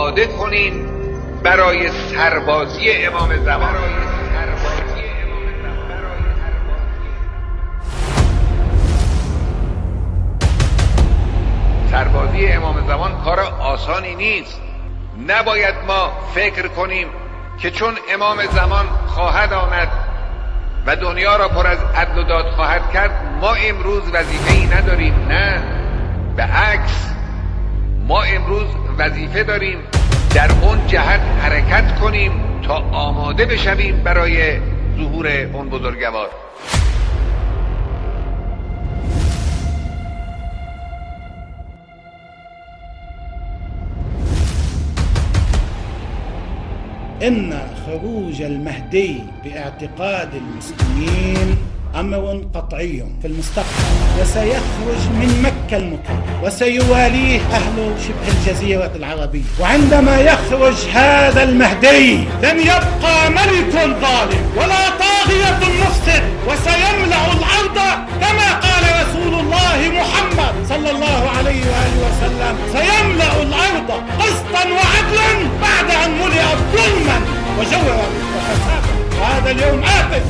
آماده کنین برای سربازی امام زمان. سربازی امام زمان کار آسانی نیست. نباید ما فکر کنیم که چون امام زمان خواهد آمد و دنیا را پر از عدل و داد خواهد کرد ما امروز وظیفه‌ای نداریم. نه، به عکس، ما امروز وظیفه داریم در اون جهت حرکت کنیم تا آماده بشویم برای ظهور اون بزرگوار. إن خروج المهدي باعتقاد المسلمين أمر قطعي في المستقبل، وسيخرج من مكة المكرمة وسيواليه أهل شبه الجزيرة العربية. وعندما يخرج هذا المهدي لن يبقى ملك ظالم ولا طاغية مفسد، وسيملأ الأرض كما قال رسول الله محمد صلى الله عليه وآله وسلم: سيملأ الأرض قسطا وعدلا بعد أن ملئت ظلما وجورا وفسادا، وهذا اليوم آت.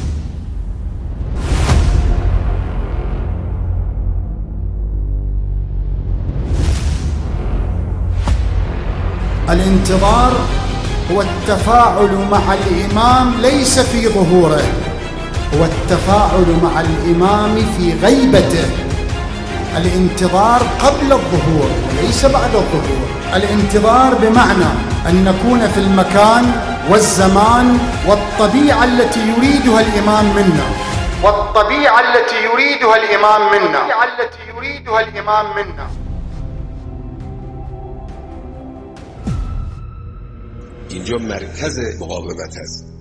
الانتظار هو التفاعل مع الإمام ليس في ظهوره، هو التفاعل مع الإمام في غيبته. الانتظار قبل الظهور وليس بعد الظهور. الانتظار بمعنى أن نكون في المكان والزمان والطبيعة التي يريدها الإمام منا، والطبيعة التي يريدها الإمام منا. اینجا مرکز مقاومت است.